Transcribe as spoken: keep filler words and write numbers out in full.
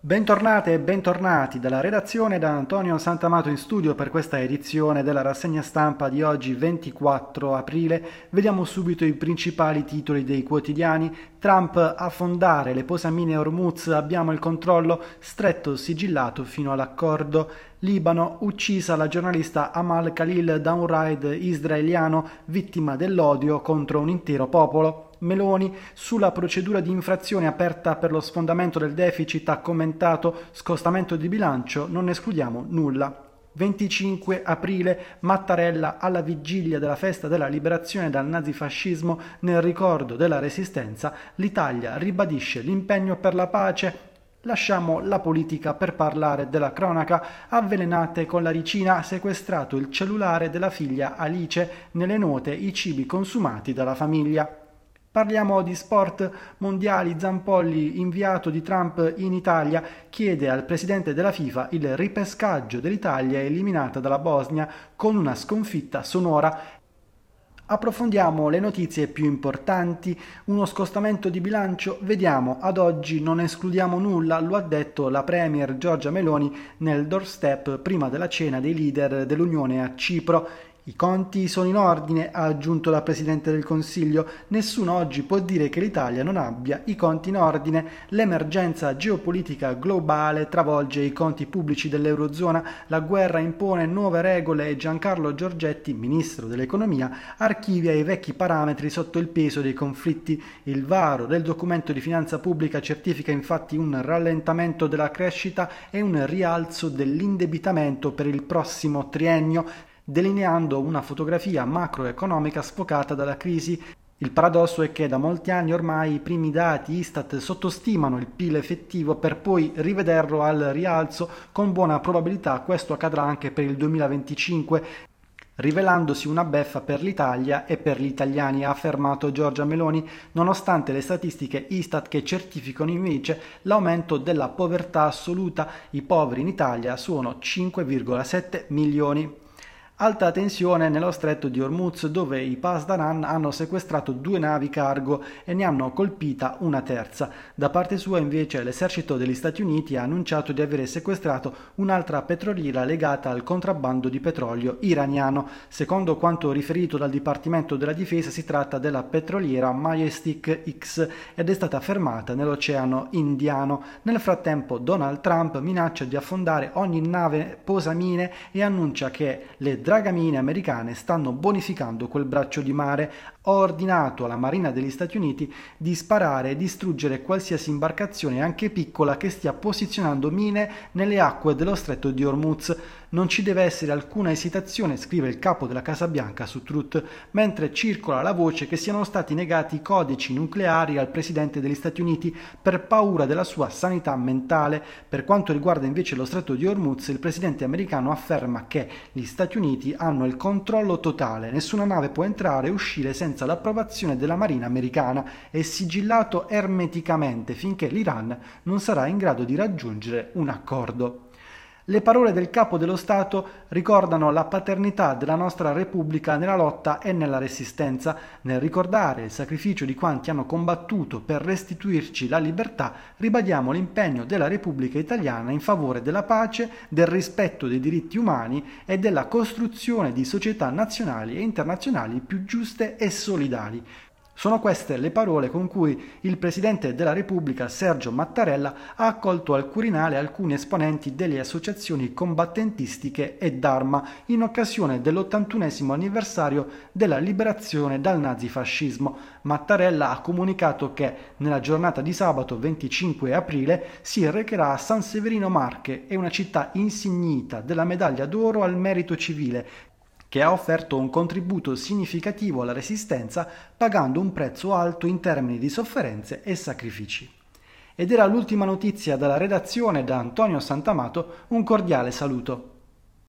Bentornate e bentornati dalla redazione da Antonio Santamato in studio per questa edizione della rassegna stampa di oggi ventiquattro aprile. Vediamo subito i principali titoli dei quotidiani. Trump a fondare le posamine Hormuz, abbiamo il controllo, stretto sigillato fino all'accordo. Libano, uccisa la giornalista Amal Khalil da un raid israeliano, vittima dell'odio contro un intero popolo. Meloni, sulla procedura di infrazione aperta per lo sfondamento del deficit, ha commentato: scostamento di bilancio, non escludiamo nulla. venticinque aprile, Mattarella alla vigilia della festa della liberazione dal nazifascismo, nel ricordo della resistenza, l'Italia ribadisce l'impegno per la pace. Lasciamo la politica per parlare della cronaca. Avvelenate con la ricina, sequestrato il cellulare della figlia Alice, nelle note i cibi consumati dalla famiglia. Parliamo di sport mondiali. Zampolli, inviato di Trump in Italia, chiede al presidente della FIFA il ripescaggio dell'Italia eliminata dalla Bosnia con una sconfitta sonora. Approfondiamo le notizie più importanti. Uno scostamento di bilancio, vediamo, ad oggi non escludiamo nulla, lo ha detto la premier Giorgia Meloni nel doorstep prima della cena dei leader dell'Unione a Cipro. I conti sono in ordine, ha aggiunto la Presidente del Consiglio. Nessuno oggi può dire che l'Italia non abbia i conti in ordine. L'emergenza geopolitica globale travolge i conti pubblici dell'Eurozona. La guerra impone nuove regole e Giancarlo Giorgetti, ministro dell'Economia, archivia i vecchi parametri sotto il peso dei conflitti. Il varo del documento di finanza pubblica certifica infatti un rallentamento della crescita e un rialzo dell'indebitamento per il prossimo triennio, delineando una fotografia macroeconomica sfocata dalla crisi. Il paradosso è che da molti anni ormai i primi dati Istat sottostimano il P I L effettivo per poi rivederlo al rialzo. Con buona probabilità questo accadrà anche per il duemilaventicinque, rivelandosi una beffa per l'Italia e per gli italiani, ha affermato Giorgia Meloni, nonostante le statistiche Istat che certificano invece l'aumento della povertà assoluta. I poveri in Italia sono cinque virgola sette milioni. Alta tensione nello stretto di Hormuz, dove i Pasdaran hanno sequestrato due navi cargo e ne hanno colpita una terza. Da parte sua invece l'esercito degli Stati Uniti ha annunciato di avere sequestrato un'altra petroliera legata al contrabbando di petrolio iraniano. Secondo quanto riferito dal Dipartimento della Difesa, si tratta della petroliera Majestic X ed è stata fermata nell'Oceano Indiano. Nel frattempo Donald Trump minaccia di affondare ogni nave posamine e annuncia che le dragamine americane stanno bonificando quel braccio di mare. Ho ordinato alla Marina degli Stati Uniti di sparare e distruggere qualsiasi imbarcazione, anche piccola, che stia posizionando mine nelle acque dello stretto di Hormuz. Non ci deve essere alcuna esitazione, scrive il capo della Casa Bianca su Truth, mentre circola la voce che siano stati negati i codici nucleari al presidente degli Stati Uniti per paura della sua sanità mentale. Per quanto riguarda invece lo stretto di Hormuz, il presidente americano afferma che gli Stati Uniti hanno il controllo totale, nessuna nave può entrare e uscire senza l'approvazione della Marina americana, è sigillato ermeticamente finché l'Iran non sarà in grado di raggiungere un accordo. Le parole del capo dello Stato ricordano la paternità della nostra Repubblica nella lotta e nella resistenza. Nel ricordare il sacrificio di quanti hanno combattuto per restituirci la libertà, ribadiamo l'impegno della Repubblica Italiana in favore della pace, del rispetto dei diritti umani e della costruzione di società nazionali e internazionali più giuste e solidali. Sono queste le parole con cui il Presidente della Repubblica, Sergio Mattarella, ha accolto al Quirinale alcuni esponenti delle associazioni combattentistiche e d'arma in occasione dell'ottantunesimo anniversario della liberazione dal nazifascismo. Mattarella ha comunicato che nella giornata di sabato venticinque aprile si recherà a San Severino Marche, è una città insignita della medaglia d'oro al merito civile, che ha offerto un contributo significativo alla resistenza, pagando un prezzo alto in termini di sofferenze e sacrifici. Ed era l'ultima notizia dalla redazione da Antonio Santamato, un cordiale saluto.